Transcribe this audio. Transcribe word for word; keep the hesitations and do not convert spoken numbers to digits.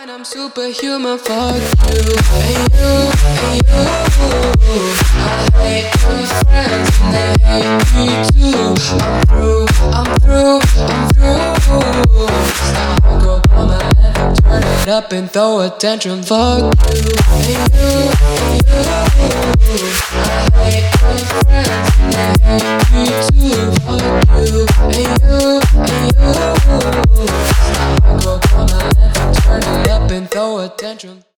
I'm superhuman, fuck you. And you, and you. I hate my friends and they hate me too. I'm through, I'm through, I'm through. Stop, go on my head, turn it up and throw a tantrum, fuck you. And you, and you. I hate my friends and they hate me too. Fuck you, and you, and you. Stop, go on my head, turn it up and throw a tantrum.